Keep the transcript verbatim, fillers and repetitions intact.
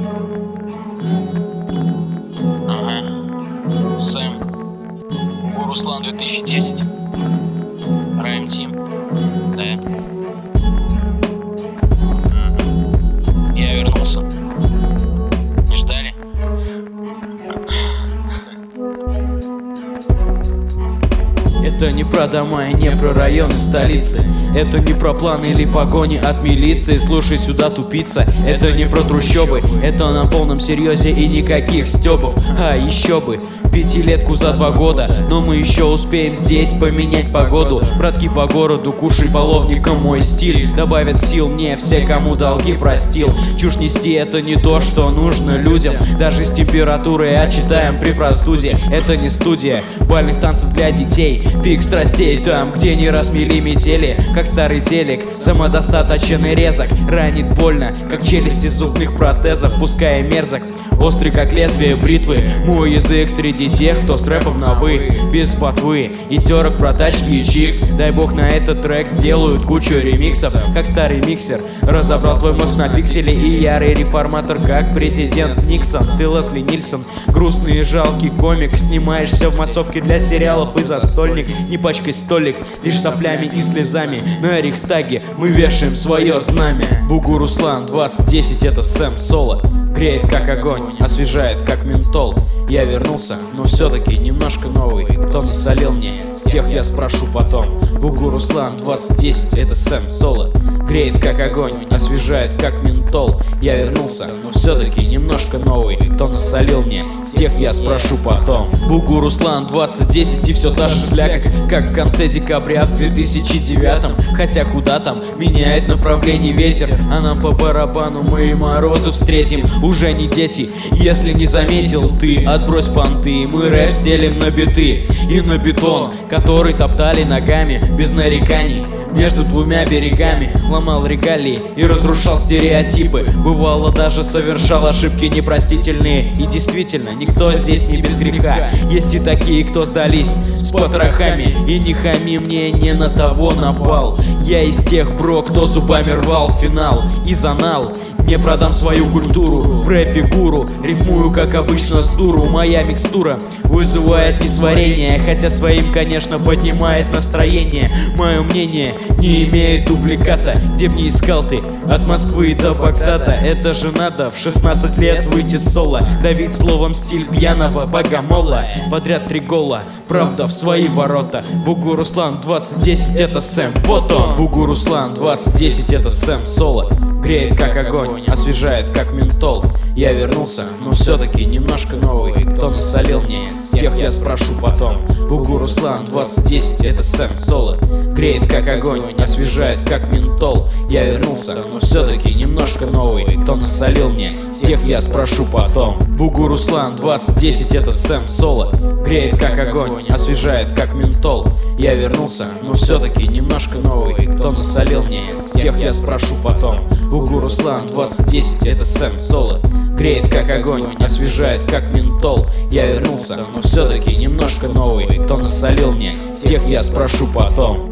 Ага. Сэм. Бугу Руслан две тысячи десять. Райм Тим. Да. Ага. Я вернулся. Не ждали? Это не про дома и не про районы столицы. Это не про планы или погони от милиции. Слушай сюда, тупица, это не про трущобы. Это на полном серьезе и никаких стёбов. А еще бы, пятилетку за два года. Но мы еще успеем здесь поменять погоду. Братки по городу, кушай половником мой стиль. Добавят сил мне все, кому долги простил. Чушь нести — это не то, что нужно людям. Даже с температурой отчитаем при простуде. Это не студия бальных танцев для детей. Пик страстей там, где не размели метели. Как старый телек, самодостаточен и резок. Ранит больно, как челюсти зубных протезов. Пускай мерзок, острый как лезвие бритвы. Мой язык среди тех, кто с рэпом на вы. Без ботвы и терок про тачки и чикс. Дай бог на этот трек сделают кучу ремиксов. Как старый миксер разобрал твой мозг на пиксели. И ярый реформатор, как президент Никсон. Ты Лесли Нильсон, грустный и жалкий комик. Снимаешься в массовке для сериалов и застольник. Не пачкай столик лишь соплями и слезами. На Рейхстаге мы вешаем свое знамя. Бугу Руслан двадцать десять, это Сэм Соло. Греет как огонь, освежает как ментол. Я вернулся, но все-таки немножко новый. Кто насолил мне, с тех я спрошу потом. Бугу Руслан двадцать десять, это Сэм Соло. Греет как огонь, освежает как ментол. Я вернулся, но все-таки немножко новый. Кто насолил мне, с тех я спрошу потом. Бугу Руслан двадцать десять и все та же слякоть, как в конце декабря в две тысячи девятом. Хотя куда там, меняет направление ветер. А нам по барабану, мы и морозы встретим. Уже не дети, если не заметил ты. Отбрось понты, мы рэп стелим на биты и на бетон, который топтали ногами без нареканий. Между двумя берегами ломал регалии и разрушал стереотипы. Бывало, даже совершал ошибки непростительные. И действительно, никто здесь не без греха. Есть и такие, кто сдались с потрохами. И не хами мне, не на того напал. Я из тех, бро, кто зубами рвал финал и занал. Не продам свою культуру в рэпе гуру. Рифмую, как обычно, с дуру. Моя микстура вызывает несварение, хотя своим, конечно, поднимает настроение. Мое мнение не имеет дубликата. Где б не искал ты, от Москвы до Багдада. Это же надо в шестнадцать лет выйти соло. Давить словом стиль пьяного богомола. Подряд три гола, правда в свои ворота. Бугу Руслан двадцать десять, это Сэм, вот он. Бугу Руслан двадцать десять, это Сэм Соло. Греет как огонь, освежает как ментол. Я вернулся, но все-таки немножко новый. Кто насолил мне, с тех я спрошу потом. Бугу Руслан двадцать десять, это Сэм Соло. Греет как огонь, освежает как ментол. Я вернулся, но все-таки немножко новый. Кто насолил мне, с тех я спрошу потом. Бугу Руслан двадцать десять, это Сэм Соло. Греет как огонь, освежает как ментол. Я вернулся, но все-таки немножко новый. Кто насолил мне, с тех я спрошу потом. Бугу Руслан двадцать десять, это Сэм Соло. Греет как огонь, освежает как ментол. Я вернулся, но все-таки немножко новый. Кто насолил мне, с тех я спрошу потом.